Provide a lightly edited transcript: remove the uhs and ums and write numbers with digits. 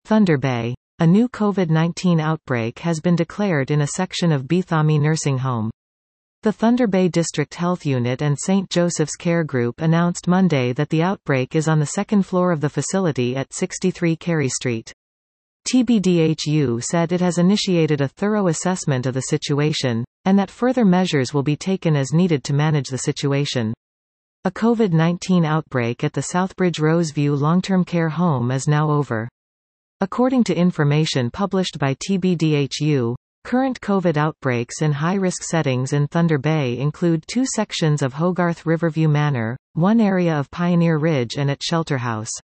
Thunder Bay. A new COVID-19 outbreak has been declared in a section of Beethami Nursing Home. The Thunder Bay District Health Unit and St. Joseph's Care Group announced Monday that the outbreak is on the second floor of the facility at 63 Carey Street. TBDHU said it has initiated a thorough assessment of the situation, and that further measures will be taken as needed to manage the situation. A COVID-19 outbreak at the Southbridge Roseview long-term care home is now over. According to information published by TBDHU, current COVID outbreaks in high-risk settings in Thunder Bay include 2 sections of Hogarth Riverview Manor, 1 area of Pioneer Ridge and at Shelter House.